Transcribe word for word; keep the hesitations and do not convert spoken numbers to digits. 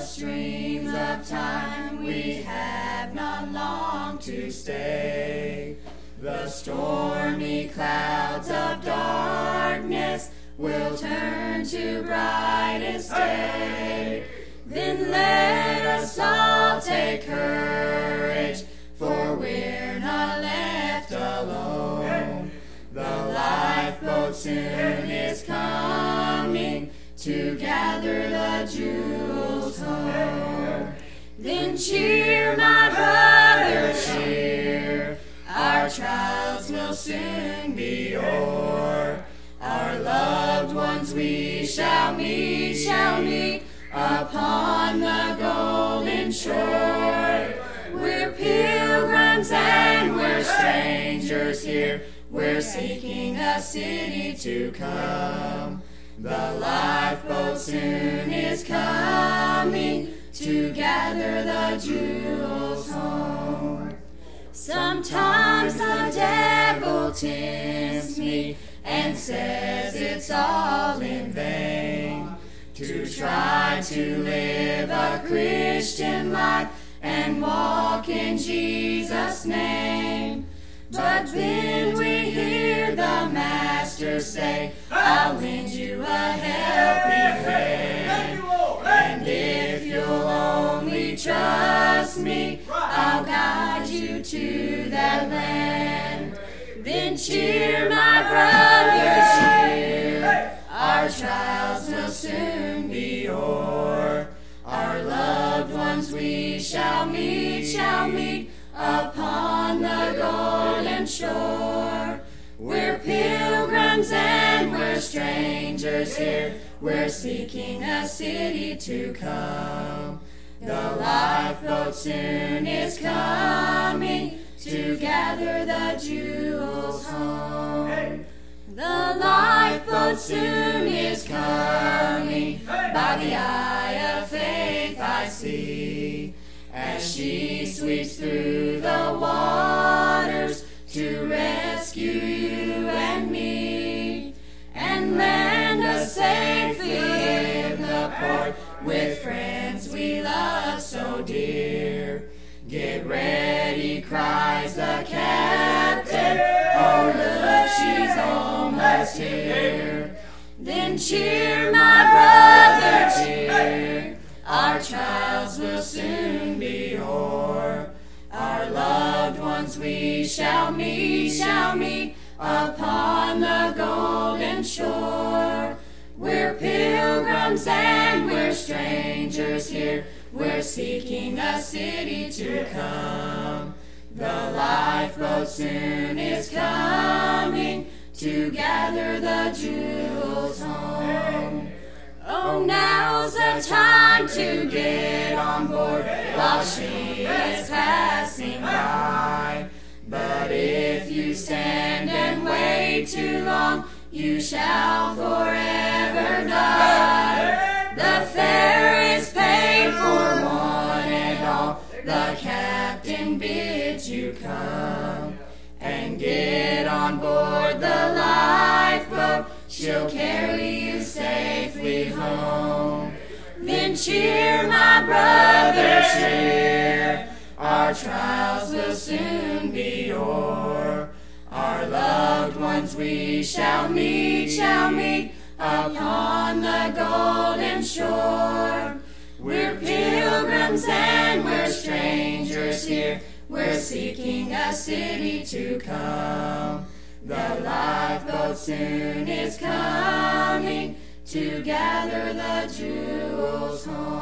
streams of time, we have not long to stay. The stormy clouds of darkness will turn to brightest day. Then let us all take courage, for we're not left alone. The lifeboat soon is coming to gather the jewels home. Then cheer, my brother, cheer. Our trials will soon be o'er. Our loved ones we shall meet, shall meet upon the golden shore. We're pilgrims and we're strangers here. We're seeking a city to come. The lifeboat soon is coming to gather the jewels home. Sometimes the devil tempts me and says it's all in vain to try to live a Christian life and walk in Jesus' name. But then we hear the Master say, I'll lend you a helping hand. And if you'll only trust me, I'll guide you to that land. Then cheer, my brother, cheer. Our trials will soon be o'er. Our loved ones we shall meet, shall meet upon the golden shore. We're pilgrims and we're strangers here. We're seeking a city to come. The lifeboat soon is coming to gather the jewels home. The lifeboat soon is coming, by the eye of faith I see, as she sweeps through the waters to rescue you and me, and land us safely in the port with friends we love so dear. Get ready, cries the captain, oh look, she's almost here. Then cheer, my brother, cheer. Our trials will soon be o'er. Our loved ones we shall meet, shall meet upon the golden shore. We're pilgrims and we're strangers here. We're seeking a city to come. The lifeboat soon is coming to gather the jewels home. Oh, now's the time to get on board while she is passing by. But if you stand and wait too long, you shall forever die. The fare is paid for one and all. The captain bids you come and get on board the lifeboat. She'll carry you safely home. Then cheer, my brother, cheer. Our trials will soon be o'er. Our loved ones we shall meet, shall meet upon the golden shore. We're pilgrims and we're strangers here. We're seeking a city to come. The lifeboat soon is coming to gather the jewels home.